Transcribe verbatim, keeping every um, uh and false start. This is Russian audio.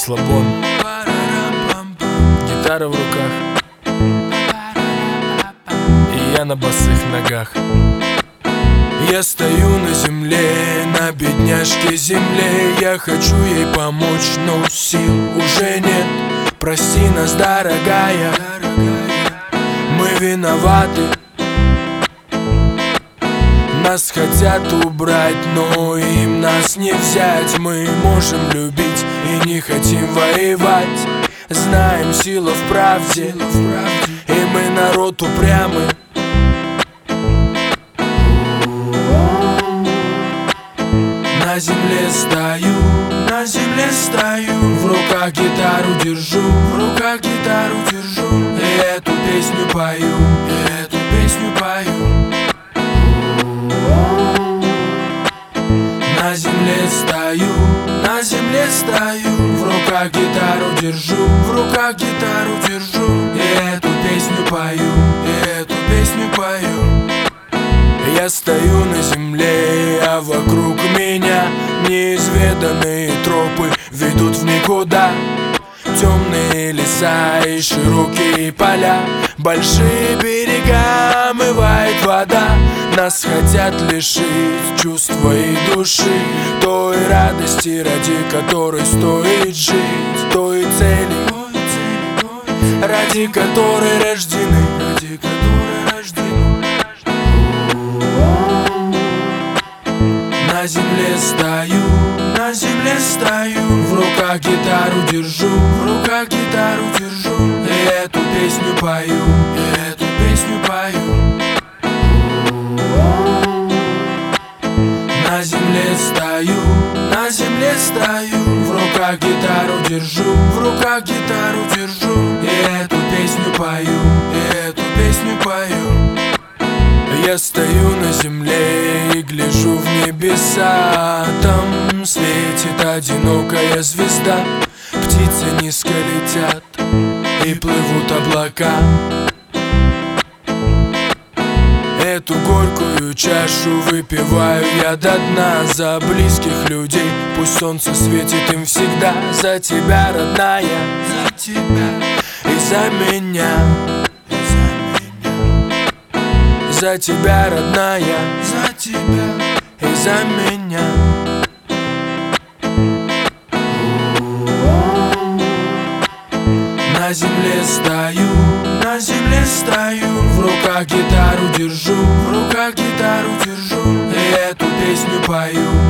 расслабон, гитара в руках, и я на босых ногах. Я стою на земле, на бедняжке земле. Я хочу ей помочь, но сил уже нет. Прости нас, дорогая, мы виноваты. Нас хотят убрать, но им нас не взять. Мы можем любить и не хотим воевать. Знаем, сила в правде, и мы народ упрямый. На земле стою, на земле стою, в руках гитару держу, в руках гитару держу. И эту песню пою, и эту песню пою. На земле стою, на земле стою, в руках гитару держу, в руках гитару держу. И эту песню пою, и эту песню пою. Я стою на земле, а вокруг меня неизведанные тропы ведут в никуда. Темные леса и широкие поля, большие берега омывает вода. Нас хотят лишить чувства и души, той радости, ради которой стоит жить, той цели, ради которой рождены, ради которой рождены. На земле стою, на земле стою, в руках гитару держу, в руках гитару держу. И эту песню пою, и эту песню пою. На земле стою, на земле стою, в руках гитару держу, в руках гитару держу. И эту песню пою, и эту песню пою. Я стою на земле и гляжу в небеса. Там светит одинокая звезда. Птицы низко летят и плывут облака. Эту горькую чашу выпиваю я до дна. За близких людей, пусть солнце светит им всегда. За тебя, родная, за тебя и за меня. За тебя, родная, за тебя и за меня. На земле стою, на земле стою, в руках гитару держу, в руках гитару держу. И эту песню пою,